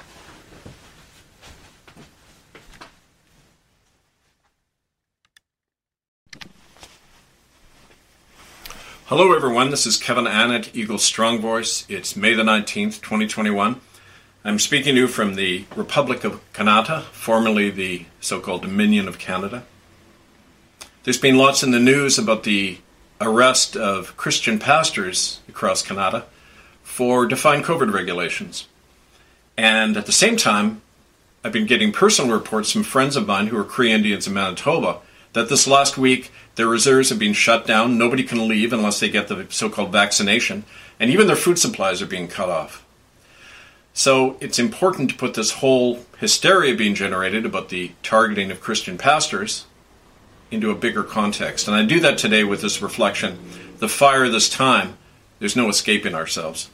Hello everyone, this is Kevin Annett, Eagle Strong Voice. It's May the nineteenth, twenty twenty-one. I'm speaking to you from the Republic of Canada, formerly the so-called Dominion of Canada. There's been lots in the news about the arrest of Christian pastors across Canada for defying COVID regulations. And at the same time, I've been getting personal reports from friends of mine who are Cree Indians in Manitoba that this last week their reserves have been shut down, nobody can leave unless they get the so-called vaccination, and even their food supplies are being cut off. So it's important to put this whole hysteria being generated about the targeting of Christian pastors into a bigger context. And I do that today with this reflection: the fire this time, there's no escaping ourselves.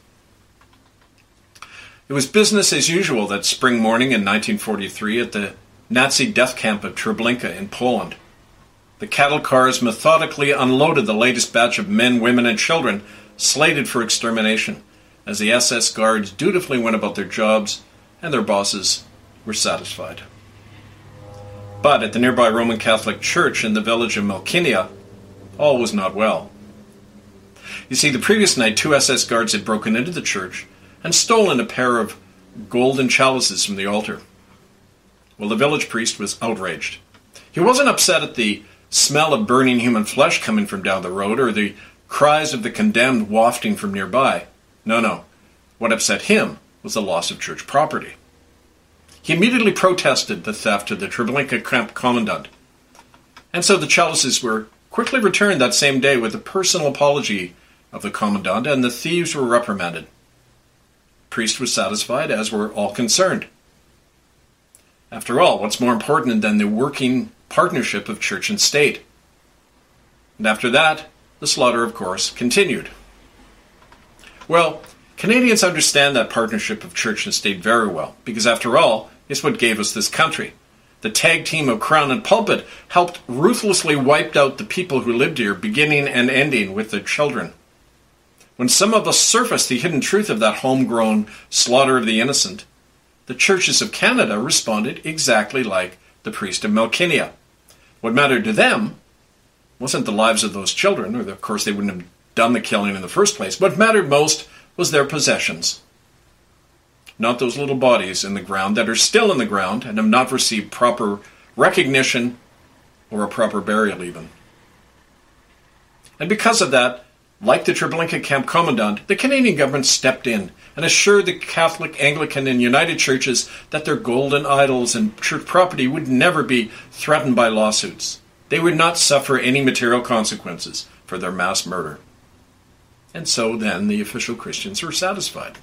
It was business as usual that spring morning in nineteen forty-three at the Nazi death camp of Treblinka in Poland. The cattle cars methodically unloaded the latest batch of men, women, and children slated for extermination as the S S guards dutifully went about their jobs and their bosses were satisfied. But at the nearby Roman Catholic Church in the village of Melkinia, all was not well. You see, the previous night, two S S guards had broken into the church and stolen a pair of golden chalices from the altar. Well, the village priest was outraged. He wasn't upset at the smell of burning human flesh coming from down the road or the cries of the condemned wafting from nearby. No, no. What upset him was the loss of church property. He immediately protested the theft to the Treblinka camp commandant. And so the chalices were quickly returned that same day with a personal apology of the commandant, and the thieves were reprimanded. The priest was satisfied, as were all concerned. After all, what's more important than the working partnership of church and state? And after that, the slaughter, of course, continued. Well, Canadians understand that partnership of church and state very well, because after all, it's what gave us this country. The tag team of Crown and Pulpit helped ruthlessly wipe out the people who lived here, beginning and ending with their children. When some of us surfaced the hidden truth of that homegrown slaughter of the innocent, the churches of Canada responded exactly like the priest of Melkinia. What mattered to them wasn't the lives of those children, or of course they wouldn't have done the killing in the first place. What mattered most was their possessions. Not those little bodies in the ground that are still in the ground and have not received proper recognition or a proper burial even. And because of that, like the Treblinka camp commandant, the Canadian government stepped in and assured the Catholic, Anglican, and United churches that their golden idols and church property would never be threatened by lawsuits. They would not suffer any material consequences for their mass murder. And so then the official Christians were satisfied.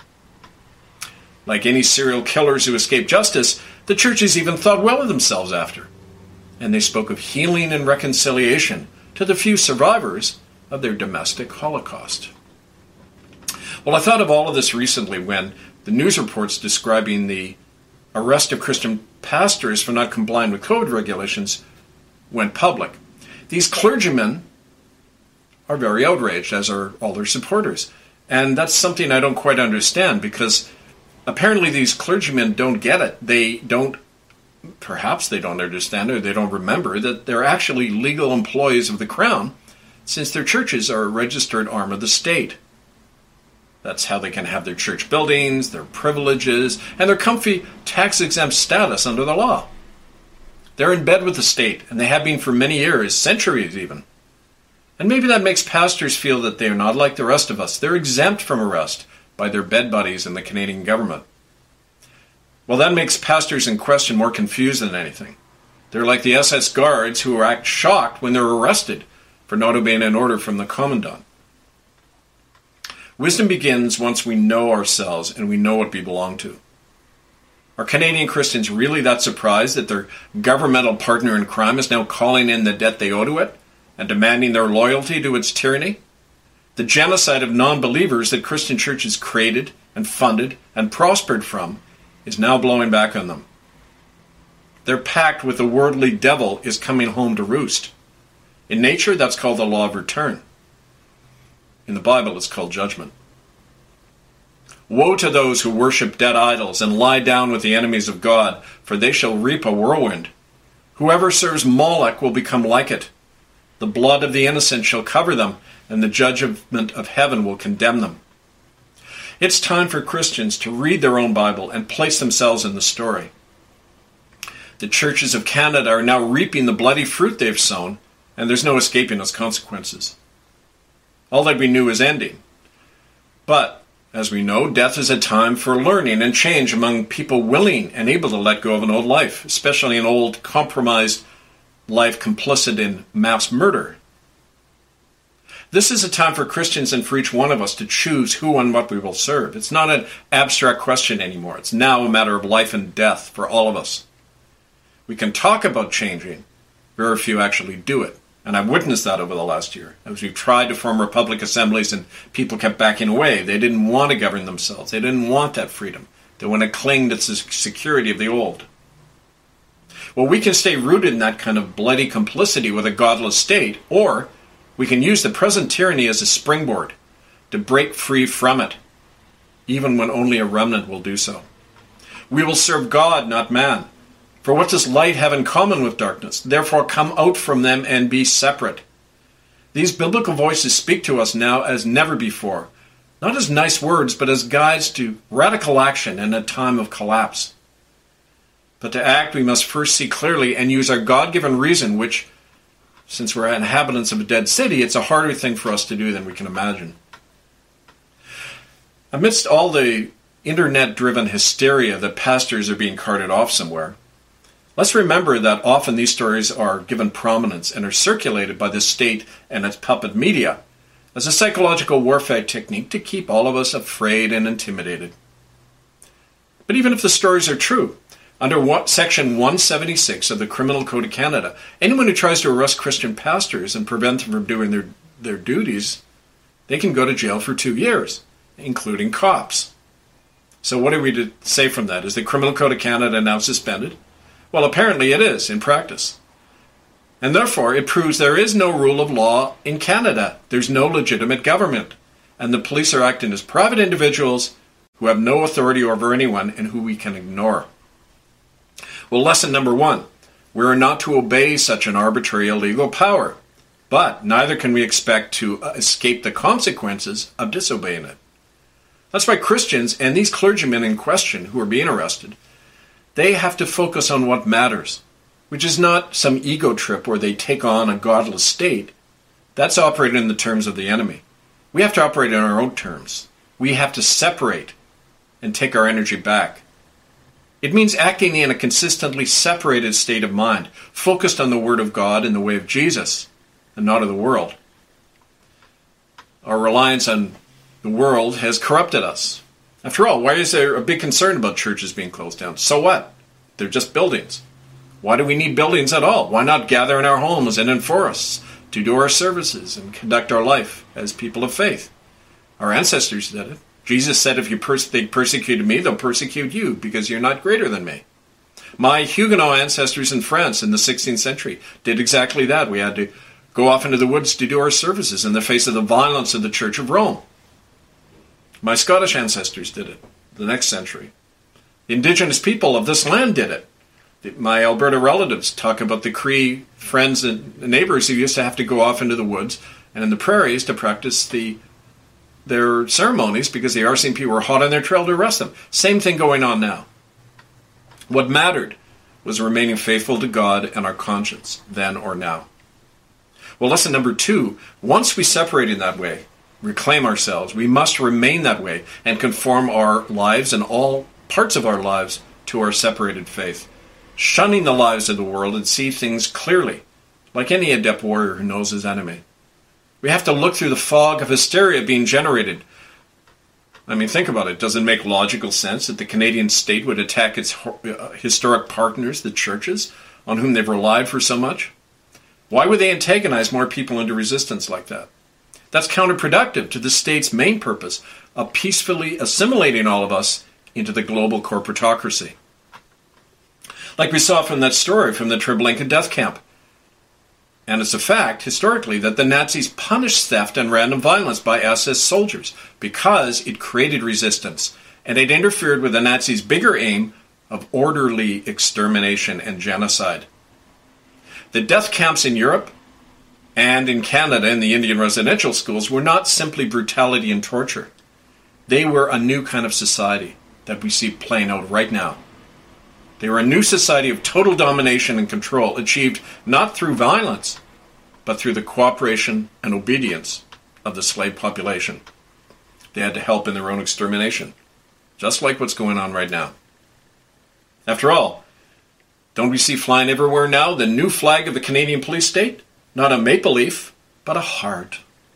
Like any serial killers who escape justice, the churches even thought well of themselves after. And they spoke of healing and reconciliation to the few survivors of their domestic Holocaust. Well, I thought of all of this recently when the news reports describing the arrest of Christian pastors for not complying with COVID regulations went public. These clergymen are very outraged, as are all their supporters. And that's something I don't quite understand, because apparently these clergymen don't get it. They don't, perhaps they don't understand or they don't remember that they're actually legal employees of the Crown, since their churches are a registered arm of the state. That's how they can have their church buildings, their privileges, and their comfy tax-exempt status under the law. They're in bed with the state, and they have been for many years, centuries even. And maybe that makes pastors feel that they are not like the rest of us. They're exempt from arrest by their bed buddies in the Canadian government. Well, that makes pastors in question more confused than anything. They're like the S S guards who act shocked when they're arrested for not obeying an order from the commandant. Wisdom begins once we know ourselves and we know what we belong to. Are Canadian Christians really that surprised that their governmental partner in crime is now calling in the debt they owe to it and demanding their loyalty to its tyranny? The genocide of non-believers that Christian churches created and funded and prospered from is now blowing back on them. Their pact with the worldly devil is coming home to roost. In nature, that's called the law of return. In the Bible, it's called judgment. Woe to those who worship dead idols and lie down with the enemies of God, for they shall reap a whirlwind. Whoever serves Moloch will become like it. The blood of the innocent shall cover them, and the judgment of heaven will condemn them. It's time for Christians to read their own Bible and place themselves in the story. The churches of Canada are now reaping the bloody fruit they've sown, and there's no escaping its consequences. All that we knew is ending. But, as we know, death is a time for learning and change among people willing and able to let go of an old life, especially an old, compromised life complicit in mass murder. This is a time for Christians and for each one of us to choose who and what we will serve. It's not an abstract question anymore. It's now a matter of life and death for all of us. We can talk about changing. Very few actually do it. And I've witnessed that over the last year. As we've tried to form republic assemblies and people kept backing away. They didn't want to govern themselves. They didn't want that freedom. They want to cling to the security of the old. Well, we can stay rooted in that kind of bloody complicity with a godless state, or we can use the present tyranny as a springboard to break free from it, even when only a remnant will do so. We will serve God, not man. For what does light have in common with darkness? Therefore come out from them and be separate. These biblical voices speak to us now as never before, not as nice words, but as guides to radical action in a time of collapse. But to act, we must first see clearly and use our God-given reason, which, since we're inhabitants of a dead city, it's a harder thing for us to do than we can imagine. Amidst all the internet-driven hysteria that pastors are being carted off somewhere, let's remember that often these stories are given prominence and are circulated by the state and its puppet media as a psychological warfare technique to keep all of us afraid and intimidated. But even if the stories are true, under what, Section one seventy-six of the Criminal Code of Canada, anyone who tries to arrest Christian pastors and prevent them from doing their, their duties, they can go to jail for two years, including cops. So what are we to say from that? Is the Criminal Code of Canada now suspended? Well, apparently it is in practice. And therefore, it proves there is no rule of law in Canada. There's no legitimate government. And the police are acting as private individuals who have no authority over anyone and who we can ignore. Well, lesson number one, we are not to obey such an arbitrary illegal power, but neither can we expect to escape the consequences of disobeying it. That's why Christians and these clergymen in question who are being arrested, they have to focus on what matters, which is not some ego trip where they take on a godless state. That's operating in the terms of the enemy. We have to operate in our own terms. We have to separate and take our energy back. It means acting in a consistently separated state of mind, focused on the Word of God and the way of Jesus, and not of the world. Our reliance on the world has corrupted us. After all, why is there a big concern about churches being closed down? So what? They're just buildings. Why do we need buildings at all? Why not gather in our homes and in forests to do our services and conduct our life as people of faith? Our ancestors did it. Jesus said, if you pers- they persecuted me, they'll persecute you because you're not greater than me. My Huguenot ancestors in France in the sixteenth century did exactly that. We had to go off into the woods to do our services in the face of the violence of the Church of Rome. My Scottish ancestors did it the next century. The indigenous people of this land did it. My Alberta relatives talk about the Cree friends and neighbors who used to have to go off into the woods and in the prairies to practice the their ceremonies because the R C M P were hot on their trail to arrest them. Same thing going on now. What mattered was remaining faithful to God and our conscience, then or now. Well, lesson number two, once we separate in that way, reclaim ourselves, we must remain that way and conform our lives and all parts of our lives to our separated faith, shunning the lives of the world and see things clearly, like any adept warrior who knows his enemy. We have to look through the fog of hysteria being generated. I mean, think about it. Does it make logical sense that the Canadian state would attack its historic partners, the churches, on whom they've relied for so much? Why would they antagonize more people into resistance like that? That's counterproductive to the state's main purpose of peacefully assimilating all of us into the global corporatocracy. Like we saw from that story from the Treblinka death camp. And it's a fact, historically, that the Nazis punished theft and random violence by S S soldiers because it created resistance, and it interfered with the Nazis' bigger aim of orderly extermination and genocide. The death camps in Europe and in Canada in the Indian residential schools were not simply brutality and torture. They were a new kind of society that we see playing out right now. They were a new society of total domination and control, achieved not through violence, but through the cooperation and obedience of the slave population. They had to help in their own extermination, just like what's going on right now. After all, don't we see flying everywhere now the new flag of the Canadian police state? Not a maple leaf, but a heart.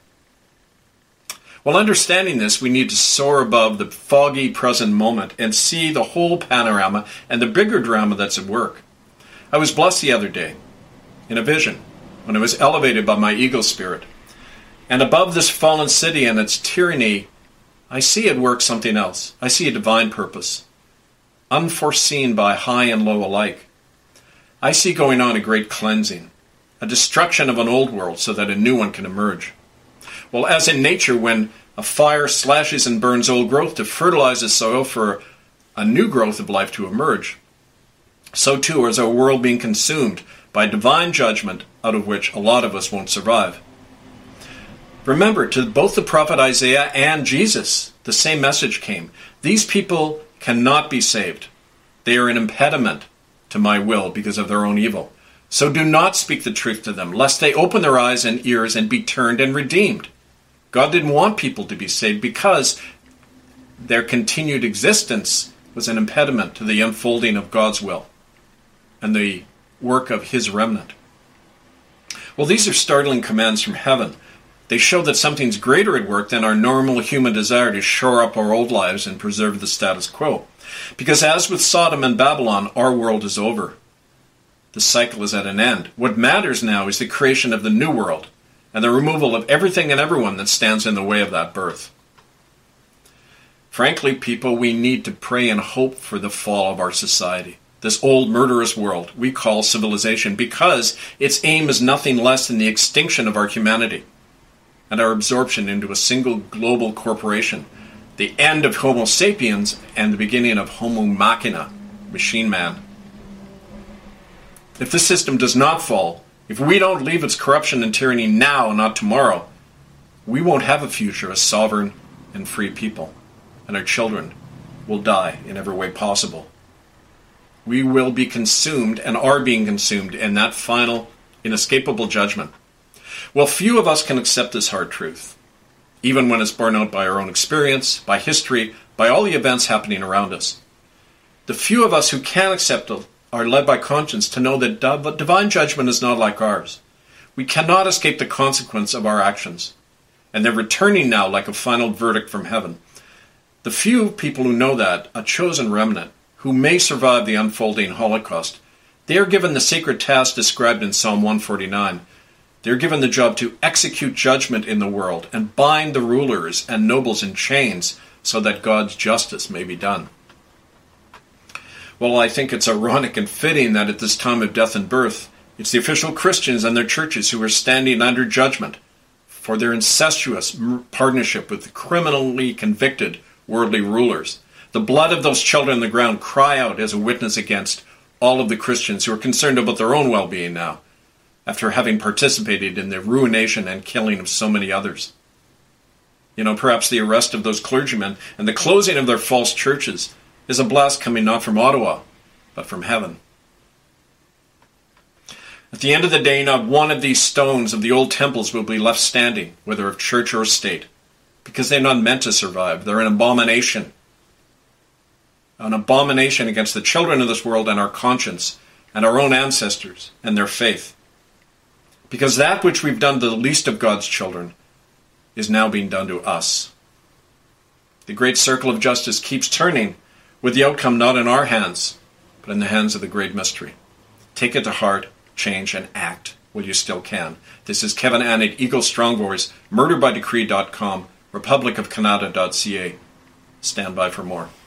While understanding this, we need to soar above the foggy present moment and see the whole panorama and the bigger drama that's at work. I was blessed the other day in a vision when I was elevated by my eagle spirit. And above this fallen city and its tyranny, I see at work something else. I see a divine purpose, unforeseen by high and low alike. I see going on a great cleansing, a destruction of an old world so that a new one can emerge. Well, as in nature, when a fire slashes and burns old growth to fertilize the soil for a new growth of life to emerge, so too is our world being consumed by divine judgment, out of which a lot of us won't survive. Remember, to both the prophet Isaiah and Jesus, the same message came. These people cannot be saved. They are an impediment to my will because of their own evil. So do not speak the truth to them, lest they open their eyes and ears and be turned and redeemed. God didn't want people to be saved because their continued existence was an impediment to the unfolding of God's will and the work of His remnant. Well, these are startling commands from heaven. They show that something's greater at work than our normal human desire to shore up our old lives and preserve the status quo. Because as with Sodom and Babylon, our world is over. The cycle is at an end. What matters now is the creation of the new world and the removal of everything and everyone that stands in the way of that birth. Frankly, people, we need to pray and hope for the fall of our society, this old murderous world we call civilization, because its aim is nothing less than the extinction of our humanity and our absorption into a single global corporation, the end of Homo sapiens and the beginning of Homo machina, machine man. If this system does not fall, if we don't leave its corruption and tyranny now and not tomorrow, we won't have a future as sovereign and free people, and our children will die in every way possible. We will be consumed and are being consumed in that final, inescapable judgment. Well, few of us can accept this hard truth, even when it's borne out by our own experience, by history, by all the events happening around us. The few of us who can accept it are led by conscience to know that divine judgment is not like ours. We cannot escape the consequence of our actions, and they're returning now like a final verdict from heaven. The few people who know that, a chosen remnant, who may survive the unfolding Holocaust, they are given the sacred task described in Psalm one forty-nine. They're given the job to execute judgment in the world and bind the rulers and nobles in chains so that God's justice may be done. Well, I think it's ironic and fitting that at this time of death and birth, it's the official Christians and their churches who are standing under judgment for their incestuous partnership with the criminally convicted worldly rulers. The blood of those children on the ground cry out as a witness against all of the Christians who are concerned about their own well-being now, after having participated in the ruination and killing of so many others. You know, perhaps the arrest of those clergymen and the closing of their false churches is a blast coming not from Ottawa, but from heaven. At the end of the day, not one of these stones of the old temples will be left standing, whether of church or state, because they're not meant to survive. They're an abomination. An abomination against the children of this world and our conscience, and our own ancestors and their faith. Because that which we've done to the least of God's children is now being done to us. The great circle of justice keeps turning, with the outcome not in our hands, but in the hands of the great mystery. Take it to heart, change, and act while you still can. This is Kevin Annett, Eagle Strong Voice, murder by decree dot com, republic of canada dot c a. Stand by for more.